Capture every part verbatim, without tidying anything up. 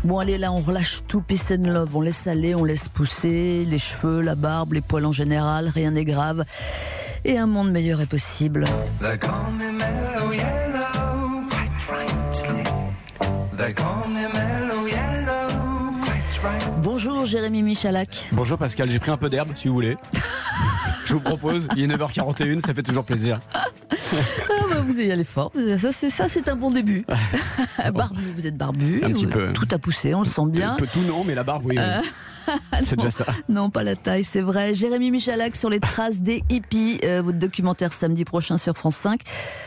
Bon, allez, là, on relâche tout, peace and love. On laisse aller, on laisse pousser les cheveux, la barbe, les poils en général. Rien n'est grave. Et un monde meilleur est possible. They call me Mellow Yellow, quite rightly. They call me Mellow Yellow, quite right. Bonjour, Jérémy Michalak. Bonjour Pascal, j'ai pris un peu d'herbe si vous voulez. Je vous propose, il est neuf heures quarante et une, ça fait toujours plaisir. Ah bah vous y allez fort, ça c'est, ça, c'est un bon début. Barbu, vous êtes barbu, Un petit peu. Tout a poussé, on le sent bien. Un peu tout non, mais la barbe, oui. Euh, C'est non, déjà ça. Non, pas la taille, c'est vrai. Jérémy Michalak sur les traces des hippies, euh, votre documentaire samedi prochain sur France cinq.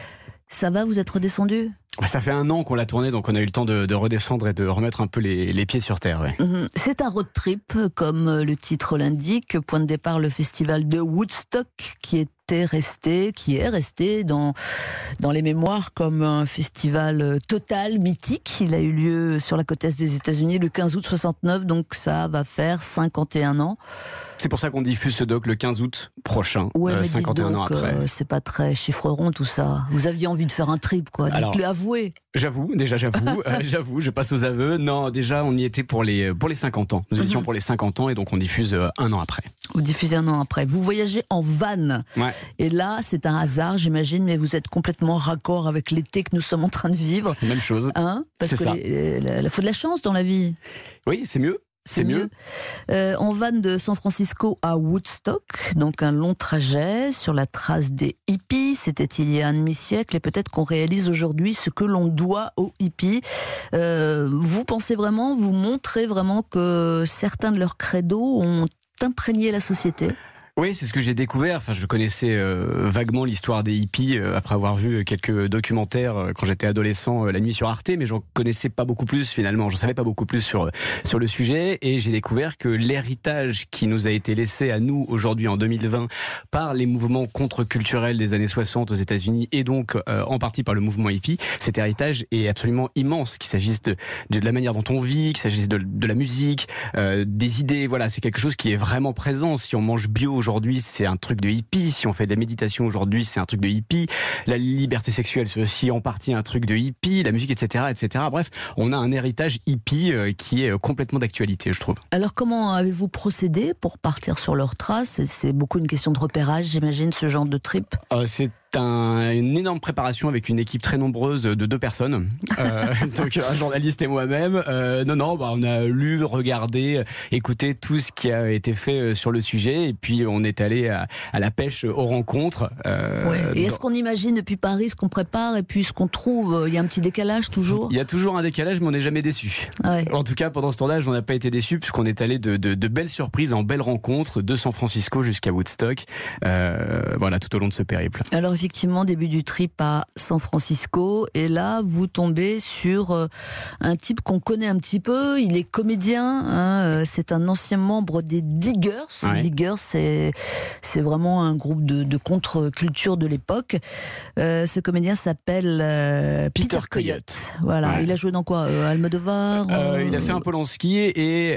Ça va, vous êtes redescendu ? Ça fait un an qu'on l'a tourné, donc on a eu le temps de, de redescendre et de remettre un peu les, les pieds sur terre. Ouais. C'est un road trip, comme le titre l'indique. Point de départ, le festival de Woodstock, qui était resté, qui est resté dans, dans les mémoires comme un festival total, mythique. Il a eu lieu sur la côte est des États-Unis le quinze août soixante-neuf, donc ça va faire cinquante et un ans. C'est pour ça qu'on diffuse ce doc le quinze août prochain, ouais, euh, mais cinquante et un donc, ans après. Euh, c'est pas très chiffre rond tout ça. Vous aviez envie de faire un trip, quoi. Alors, dites-le, avouez. J'avoue, déjà j'avoue, euh, j'avoue, je passe aux aveux. Non, déjà on y était pour les, pour les cinquante ans. Nous Mm-hmm. étions pour les cinquante ans et donc on diffuse euh, un an après. Vous diffusez un an après. Vous voyagez en van. Ouais. Et là, c'est un hasard, j'imagine, mais vous êtes complètement raccord avec l'été que nous sommes en train de vivre. Même chose. Hein ? Parce C'est que ça. il faut de la chance dans la vie. Oui, c'est mieux. C'est mieux. Euh, en van de San Francisco à Woodstock, donc un long trajet sur la trace des hippies. C'était il y a un demi-siècle et peut-être qu'on réalise aujourd'hui ce que l'on doit aux hippies. Euh, vous pensez vraiment, vous montrez vraiment que certains de leurs credos ont imprégné la société ? Oui, c'est ce que j'ai découvert. Enfin, je connaissais euh, vaguement l'histoire des hippies euh, après avoir vu quelques documentaires euh, quand j'étais adolescent, euh, la nuit sur Arte, mais j'en connaissais pas beaucoup plus finalement. J'en savais pas beaucoup plus sur sur le sujet, et j'ai découvert que l'héritage qui nous a été laissé à nous aujourd'hui en deux mille vingt par les mouvements contre-culturels des années soixante aux États-Unis et donc euh, en partie par le mouvement hippie, cet héritage est absolument immense. Qu'il s'agisse de, de la manière dont on vit, qu'il s'agisse de, de la musique, euh, des idées. Voilà, c'est quelque chose qui est vraiment présent. Si on mange bio aujourd'hui, Aujourd'hui, c'est un truc de hippie. Si on fait de la méditation aujourd'hui, c'est un truc de hippie. La liberté sexuelle, c'est aussi en partie un truc de hippie. La musique, et cetera, et cetera. Bref, on a un héritage hippie euh, qui est complètement d'actualité, je trouve. Alors, comment avez-vous procédé pour partir sur leurs traces ? C'est beaucoup une question de repérage, j'imagine, ce genre de trip. Euh, c'est un, une énorme préparation avec une équipe très nombreuse de deux personnes, euh, donc un journaliste et moi-même. Euh, non, non, bah, on a lu, regardé, écouté tout ce qui a été fait sur le sujet, et puis on est allé à, à la pêche aux rencontres. Euh, ouais. Et est-ce dans... qu'on imagine depuis Paris ce qu'on prépare et puis ce qu'on trouve ? Il y a un petit décalage toujours ? Il y a toujours un décalage, mais on n'est jamais déçu. Ouais. En tout cas, pendant ce tournage, on n'a pas été déçus puisqu'on est allé de, de, de belles surprises en belles rencontres, de San Francisco jusqu'à Woodstock. Euh, voilà, tout au long de ce périple. Alors effectivement, début du trip à San Francisco, et là vous tombez sur euh, un type qu'on connaît un petit peu. Il est comédien, hein, euh, c'est un ancien membre des Diggers. Ouais. Les Diggers, c'est c'est vraiment un groupe de, de contre-culture de l'époque. Euh, ce comédien s'appelle euh, Peter, Peter Coyote. Coyote. Voilà, Ouais. il a joué dans quoi euh, Almodovar. Euh, euh, il a fait un Polanski et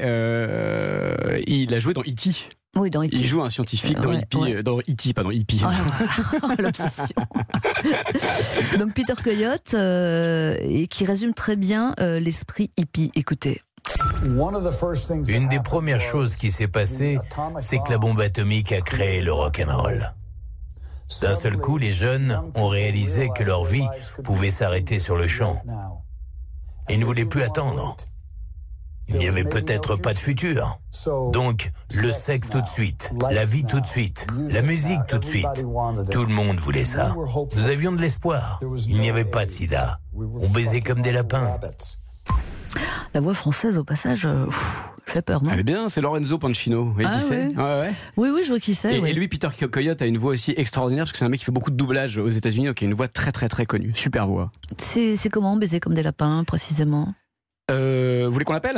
euh, il a joué dans E T Oui, dans E T Il joue un scientifique dans Ouais, Hippie, ouais. euh, dans E T pas dans Hippie. Ah, l'obsession. Donc Peter Coyote, euh, et qui résume très bien euh, l'esprit hippie. Écoutez. Une des premières choses qui s'est passée, c'est que la bombe atomique a créé le rock'n'roll. D'un seul coup, les jeunes ont réalisé que leur vie pouvait s'arrêter sur le champ. Ils ne voulaient plus attendre. Il n'y avait peut-être pas de futur. Donc, le sexe tout de suite, la vie tout de suite, la musique tout de suite. Tout le monde voulait ça. Nous avions de l'espoir. Il n'y avait pas de sida. On baisait comme des lapins. La voix française, au passage, euh, pff, fait peur, non ? Elle est bien, c'est Lorenzo Pancino. Vous voyez Ah qui c'est ? ouais. Ouais, ouais. Oui, oui, je vois qui c'est. Et, oui. et lui, Peter Coyote, a une voix aussi extraordinaire parce que c'est un mec qui fait beaucoup de doublage aux États-Unis, donc il a une voix très très très connue. Super voix. C'est, c'est comment baiser comme des lapins, précisément ? Euh, vous voulez qu'on l'appelle ?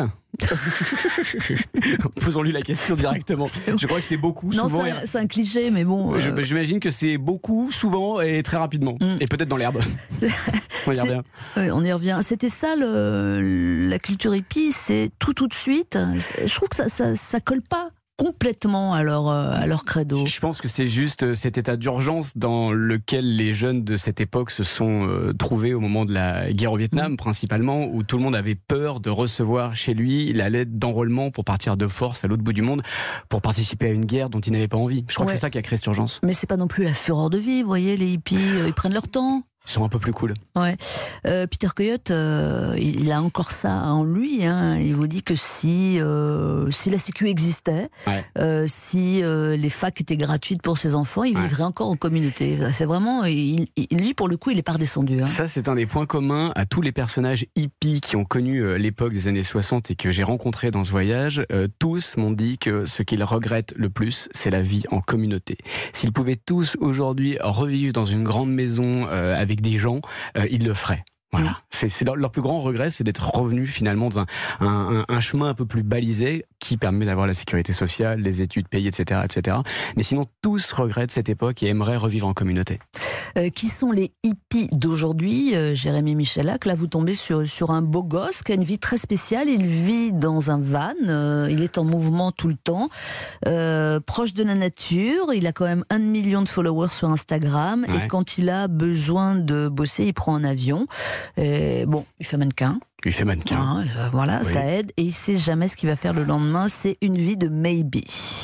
Posons-lui la question directement. Je crois que c'est beaucoup, Non, souvent. c'est et- un, c'est un cliché, mais bon. Je- euh, J'imagine que c'est beaucoup, souvent et très rapidement. Mm. Et peut-être dans l'herbe. On y C'est- revient. oui, on y revient. C'était ça, le, la culture hippie, c'est tout tout de suite. C'est- Je trouve que ça, ça, ça colle pas complètement à leur, à leur credo. Je pense que c'est juste cet état d'urgence dans lequel les jeunes de cette époque se sont euh, trouvés au moment de la guerre au Vietnam, mmh. principalement, où tout le monde avait peur de recevoir chez lui la lettre d'enrôlement pour partir de force à l'autre bout du monde, pour participer à une guerre dont il n'avait pas envie. Je crois ouais. que c'est ça qui a créé cette urgence. Mais c'est pas non plus la fureur de vivre, vous voyez, les hippies, euh, ils prennent leur temps. Ils sont un peu plus cool. Ouais. Euh, Peter Coyote, euh, il a encore ça en lui. Hein. Il vous dit que si euh, si la Sécu existait, ouais. euh, si euh, les facs étaient gratuites pour ses enfants, il ouais. vivrait encore en communauté. C'est vraiment, il, il, lui pour le coup, il est pas redescendu. Hein. Ça, c'est un des points communs à tous les personnages hippies qui ont connu euh, l'époque des années soixante et que j'ai rencontrés dans ce voyage. Euh, tous m'ont dit que ce qu'ils regrettent le plus, c'est la vie en communauté. S'ils pouvaient tous aujourd'hui revivre dans une grande maison euh, avec des gens, euh, ils le feraient. Voilà. Mmh. C'est, c'est leur, leur plus grand regret, c'est d'être revenu finalement dans un, un, un chemin un peu plus balisé qui permet d'avoir la sécurité sociale, les études payées, et cetera, et cetera. Mais sinon, tous regrettent cette époque et aimeraient revivre en communauté. Euh, qui sont les hippies d'aujourd'hui, euh, Jérémy Michalak? Là, vous tombez sur, sur un beau gosse qui a une vie très spéciale. Il vit dans un van, euh, il est en mouvement tout le temps, euh, proche de la nature. Il a quand même un million de followers sur Instagram. Ouais. Et quand il a besoin de bosser, il prend un avion. Et bon, il fait mannequin. Il fait mannequin. Ah, voilà, oui. Ça aide. Et il ne sait jamais ce qu'il va faire le lendemain. C'est une vie de maybe.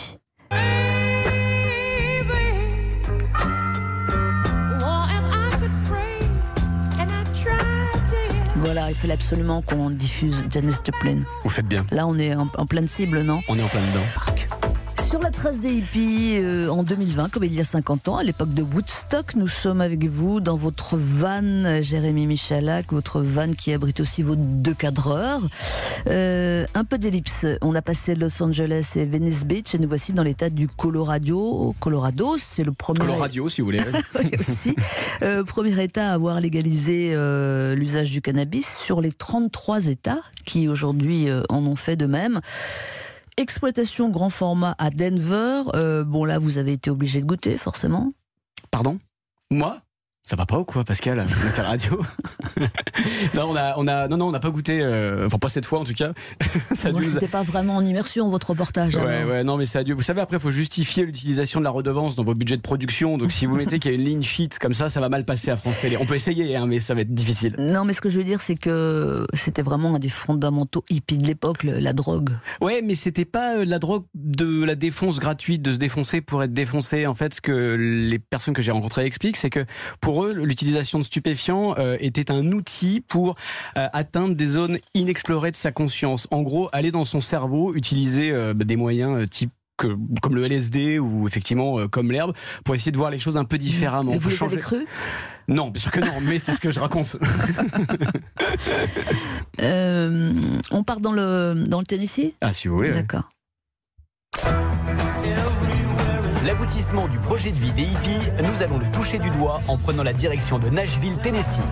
Voilà, il fallait absolument qu'on diffuse Janis Joplin. Vous faites bien. Là, on est en, en pleine cible, non? On est en plein dedans. Parc. Sur la trace des hippies, euh, en deux mille vingt, comme il y a cinquante ans, à l'époque de Woodstock, nous sommes avec vous dans votre van, Jérémy Michalak, votre van qui abrite aussi vos deux cadreurs. Euh, un peu d'ellipse. On a passé Los Angeles et Venice Beach et nous voici dans l'état du Colorado. Colorado, c'est le premier. Colorado, si vous voulez. Oui, aussi. Euh, premier État à avoir légalisé euh, l'usage du cannabis sur les trente-trois États qui aujourd'hui euh, en ont fait de même. Exploitation grand format à Denver. Euh, bon, là, vous avez été obligé de goûter, forcément. Pardon ? Moi ? Ça va pas ou quoi, Pascal, à ta radio? Non, on a, on a, non, non, on n'a pas goûté. Euh, enfin, pas cette fois en tout cas. Ça Moi, dû... c'était pas vraiment en immersion votre reportage. Ouais, alors. ouais, non, mais ça a dû. Vous savez, après, il faut justifier l'utilisation de la redevance dans vos budgets de production. Donc, si vous mettez qu'il y a une ligne sheet comme ça, ça va mal passer à France Télé. On peut essayer, hein, mais ça va être difficile. Non, mais ce que je veux dire, c'est que c'était vraiment un des fondamentaux hippies de l'époque, la drogue. Ouais, mais c'était pas la drogue de la défonce gratuite, de se défoncer pour être défoncé. En fait, ce que les personnes que j'ai rencontrées expliquent, c'est que pour eux, l'utilisation de stupéfiants euh, était un outil pour euh, atteindre des zones inexplorées de sa conscience. En gros, aller dans son cerveau, utiliser euh, des moyens euh, type que, comme le L S D ou effectivement euh, comme l'herbe, pour essayer de voir les choses un peu différemment. Et vous les avez cru ? Non, bien sûr que non, mais c'est ce que je raconte. euh, on part dans le, dans le Tennessee ? Ah, si vous voulez. D'accord. Ouais. L'aboutissement du projet de vie des hippies, nous allons le toucher du doigt en prenant la direction de Nashville, Tennessee.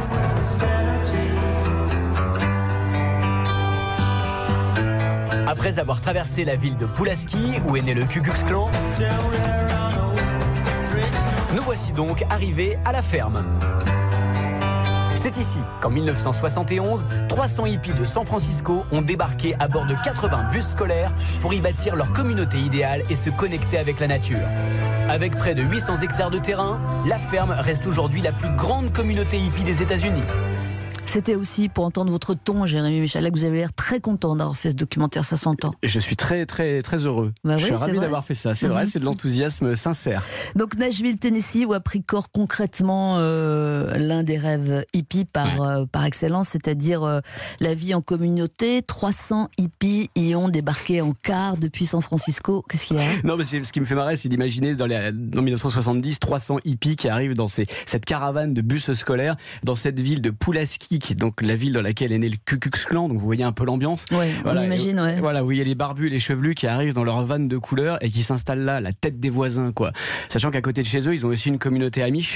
Après avoir traversé la ville de Pulaski, où est né le Ku Klux Klan, nous voici donc arrivés à la ferme. C'est ici qu'en mille neuf cent soixante et onze, trois cents hippies de San Francisco ont débarqué à bord de quatre-vingts bus scolaires pour y bâtir leur communauté idéale et se connecter avec la nature. Avec près de huit cents hectares de terrain, la ferme reste aujourd'hui la plus grande communauté hippie des États-Unis. C'était aussi pour entendre votre ton, Jérémy Michalak. Vous avez l'air très content d'avoir fait ce documentaire, ça s'entend. Et je suis très, très, très heureux. Bah oui, je suis ravi d'avoir fait ça. C'est mmh. vrai, c'est de l'enthousiasme sincère. Donc, Nashville, Tennessee, où a pris corps concrètement euh, l'un des rêves hippies par, ouais. euh, par excellence, c'est-à-dire euh, la vie en communauté. trois cents hippies y ont débarqué en car depuis San Francisco. Qu'est-ce qu'il y a ? Non, mais c'est, ce qui me fait marrer, c'est d'imaginer dans, les, dans mille neuf cent soixante-dix, trois cents hippies qui arrivent dans ces, cette caravane de bus scolaires, dans cette ville de Pulaski, qui est donc la ville dans laquelle est né le Ku Klux Klan, donc vous voyez un peu l'ambiance. Oui, voilà, on imagine, ouais. Voilà, vous voyez les barbus et les chevelus qui arrivent dans leur van de couleur et qui s'installent là, la tête des voisins, quoi. Sachant qu'à côté de chez eux, ils ont aussi une communauté amish.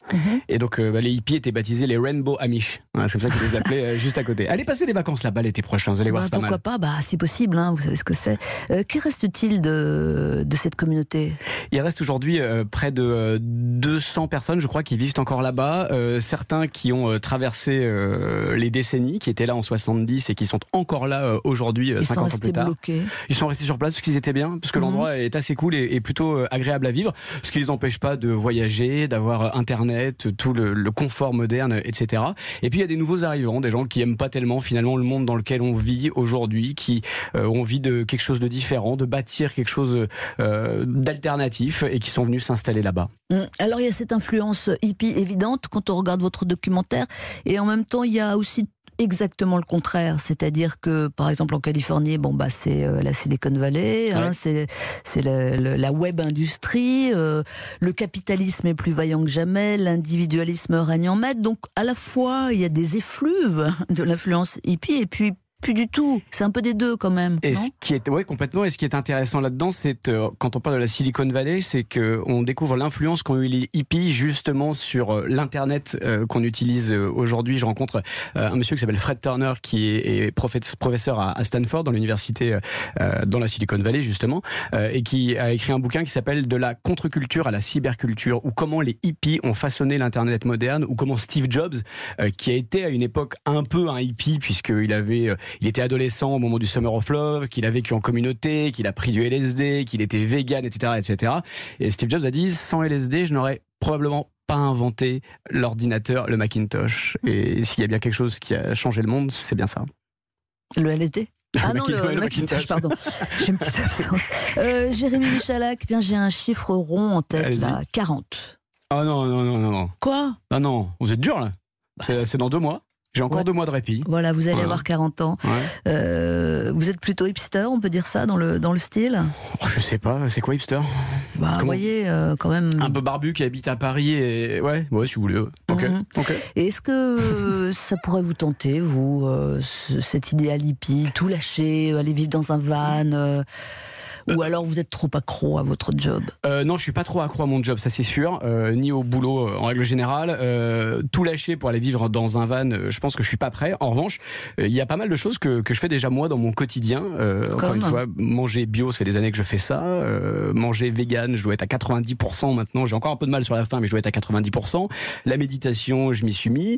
Mmh. Et donc euh, bah, les hippies étaient baptisés les Rainbow Amish. Voilà, c'est comme ça qu'ils les appelaient euh, juste à côté. Allez passer des vacances là-bas l'été prochain, vous allez voir, bah, c'est pas mal. Pourquoi pas, bah, si possible, hein, vous savez ce que c'est. Euh, que reste-t-il de, de cette communauté ? Il reste aujourd'hui euh, près de euh, deux cents personnes, je crois, qui vivent encore là-bas. Euh, certains qui ont euh, traversé euh, les décennies, qui étaient là en soixante-dix et qui sont encore là euh, aujourd'hui, euh, cinquante ans plus tard. Bloqués. Ils sont restés sur place parce qu'ils étaient bien, parce que mmh. l'endroit est assez cool et, et plutôt euh, agréable à vivre, ce qui ne les empêche pas de voyager, d'avoir Internet, tout le, le confort moderne, et cetera. Et puis il y a des nouveaux arrivants, des gens qui aiment pas tellement finalement le monde dans lequel on vit aujourd'hui, qui euh, ont envie de quelque chose de différent, de bâtir quelque chose euh, d'alternatif et qui sont venus s'installer là-bas. Alors il y a cette influence hippie évidente quand on regarde votre documentaire, et en même temps il y a aussi exactement le contraire, c'est-à-dire que par exemple en Californie, bon bah c'est euh, la Silicon Valley, hein, ouais. c'est c'est le, le, la web industrie, euh, le capitalisme est plus vaillant que jamais, l'individualisme règne en maître. Donc à la fois il y a des effluves de l'influence hippie et puis plus du tout. C'est un peu des deux quand même. Et non ce qui est, ouais, complètement. Et ce qui est intéressant là-dedans, c'est euh, quand on parle de la Silicon Valley, c'est que on découvre l'influence qu'ont eu les hippies justement sur euh, l'internet euh, qu'on utilise euh, aujourd'hui. Je rencontre euh, un monsieur qui s'appelle Fred Turner, qui est, est professeur à, à Stanford dans l'université euh, dans la Silicon Valley justement, euh, et qui a écrit un bouquin qui s'appelle De la contre-culture à la cyberculture, ou comment les hippies ont façonné l'internet moderne, ou comment Steve Jobs, euh, qui a été à une époque un peu un hippie puisqu'il avait euh, il était adolescent au moment du Summer of Love, qu'il a vécu en communauté, qu'il a pris du L S D, qu'il était vegan, et cetera, et cetera. Et Steve Jobs a dit, sans L S D, je n'aurais probablement pas inventé l'ordinateur, le Macintosh. Et s'il y a bien quelque chose qui a changé le monde, c'est bien ça. Le L S D ? Ah non, le, le, le Macintosh, pardon. J'ai une petite absence. Euh, Jérémy Michalak, tiens, j'ai un chiffre rond en tête, Allez-y. Là, quarante. Ah non, non, non, non, non. Quoi ? Ah non, vous êtes dur, là. Bah, c'est, c'est dans deux mois. J'ai encore ouais. deux mois de répit. Voilà, vous allez voilà. avoir quarante ans. Ouais. Euh, vous êtes plutôt hipster, on peut dire ça, dans le, dans le style ? Oh, je sais pas, c'est quoi hipster ? Bah, vous voyez, euh, quand même... Un peu barbu qui habite à Paris et... Ouais, ouais, si vous voulez. Ok, mmh. ok. Et est-ce que ça pourrait vous tenter, vous, euh, ce, cet idéal hippie, tout lâcher, aller vivre dans un van euh... Ou alors vous êtes trop accro à votre job ? euh, Non, je suis pas trop accro à mon job, ça c'est sûr, euh, ni au boulot euh, en règle générale. Euh, tout lâcher pour aller vivre dans un van, euh, je pense que je suis pas prêt. En revanche, il euh, y a pas mal de choses que, que je fais déjà moi dans mon quotidien. Euh, encore une fois, manger bio, ça fait des années que je fais ça. Euh, manger vegan, je dois être à quatre-vingt-dix pour cent maintenant. J'ai encore un peu de mal sur la fin, mais je dois être à quatre-vingt-dix pour cent. La méditation, je m'y suis mis.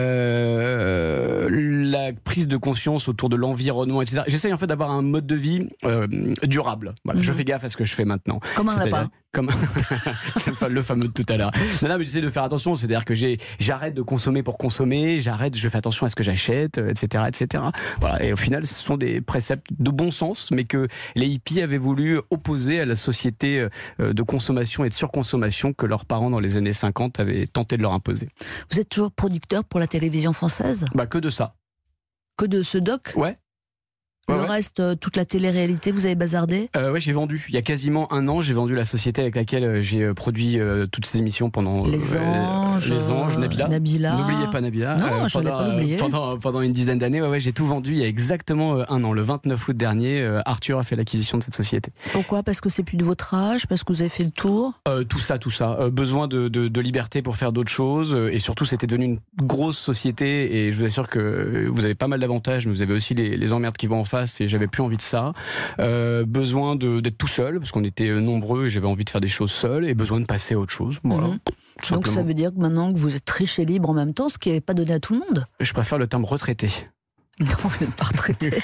Euh, la prise de conscience autour de l'environnement, et cetera. J'essaye en fait d'avoir un mode de vie euh, durable. Voilà, mmh. Je fais gaffe à ce que je fais maintenant. Comme un lapin. Comme le fameux de tout à l'heure. Non, non, mais j'essaie de faire attention. C'est-à-dire que j'ai, j'arrête de consommer pour consommer. J'arrête, je fais attention à ce que j'achète, et cetera, et cetera. Voilà. Et au final, ce sont des préceptes de bon sens, mais que les hippies avaient voulu opposer à la société de consommation et de surconsommation que leurs parents dans les années cinquante avaient tenté de leur imposer. Vous êtes toujours producteur pour la télévision française ? Bah que de ça. Que de ce doc ? Ouais. Le ouais, ouais. reste, toute la télé-réalité, vous avez bazardé ? euh, Ouais, j'ai vendu. Il y a quasiment un an, j'ai vendu la société avec laquelle j'ai produit euh, toutes ces émissions pendant... Les Anges, euh, Les Anges, Nabila. Nabila. N'oubliez pas Nabila. Non, euh, je ne l'ai pas oublié. Pendant, pendant une dizaine d'années, ouais, ouais, j'ai tout vendu il y a exactement euh, un an. Le vingt-neuf août dernier, euh, Arthur a fait l'acquisition de cette société. Pourquoi ? Parce que c'est plus de votre âge ? Parce que vous avez fait le tour ? euh, Tout ça, tout ça. Euh, besoin de, de, de liberté pour faire d'autres choses. Euh, et surtout, c'était devenu une grosse société. Et je vous assure que vous avez pas mal d'avantages, mais vous avez aussi les, les emmerdes qui vont en face. Et j'avais plus envie de ça. Euh, besoin de, d'être tout seul, parce qu'on était nombreux et j'avais envie de faire des choses seul, et besoin de passer à autre chose. Voilà, mmh. Donc ça veut dire que maintenant que vous êtes riche et libre en même temps, ce qui n'est pas donné à tout le monde. Je préfère le terme retraité. Non, vous n'êtes pas retraité.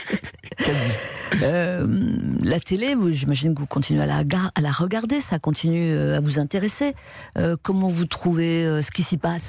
euh, la télé, vous, j'imagine que vous continuez à la, à la regarder, ça continue à vous intéresser. Euh, comment vous trouvez euh, ce qui s'y passe ?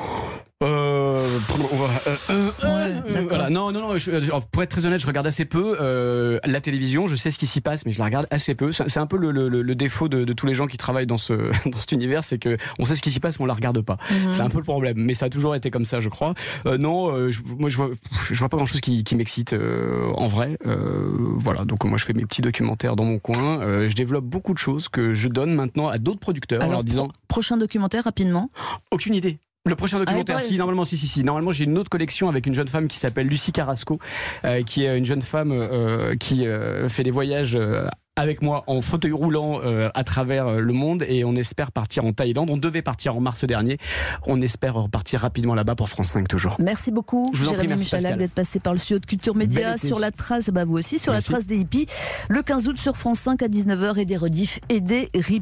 Euh, euh, euh, ouais, voilà. Non, non, non. Je, pour être très honnête, je regarde assez peu euh, la télévision. Je sais ce qui s'y passe, mais je la regarde assez peu. C'est un peu le, le, le défaut de, de tous les gens qui travaillent dans ce dans cet univers, c'est que on sait ce qui s'y passe, mais on la regarde pas. Mm-hmm. C'est un peu le problème. Mais ça a toujours été comme ça, je crois. Euh, non, euh, je, moi je vois, je vois pas grand chose qui, qui m'excite euh, en vrai. Euh, voilà. Donc moi je fais mes petits documentaires dans mon coin. Euh, je développe beaucoup de choses que je donne maintenant à d'autres producteurs. Alors, en leur disant pro- prochain documentaire rapidement. Aucune idée. Le prochain documentaire, ah, si, normalement, si, si, si. Normalement, j'ai une autre collection avec une jeune femme qui s'appelle Lucie Carrasco, euh, qui est une jeune femme euh, qui euh, fait des voyages euh, avec moi en fauteuil roulant euh, à travers le monde et on espère partir en Thaïlande. On devait partir en mars dernier. On espère repartir rapidement là-bas pour France cinq toujours. Merci beaucoup, Je vous en prie, Jérémy merci, Michalak, Pascal. d'être passé par le studio de Culture Média sur la trace, bah vous aussi, sur Merci. la trace des hippies, le quinze août sur France cinq à dix-neuf heures et des rediffs et des replays.